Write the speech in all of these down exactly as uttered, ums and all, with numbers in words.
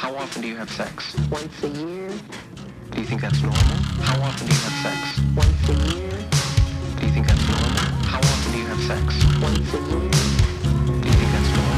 How often do you have sex? Once a year. Do you think that's normal? How often do you have sex? Once a year. Do you think that's normal? How often do you have sex? Once a year. Do you think that's normal?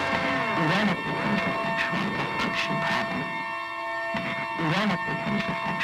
When it becomes a habit,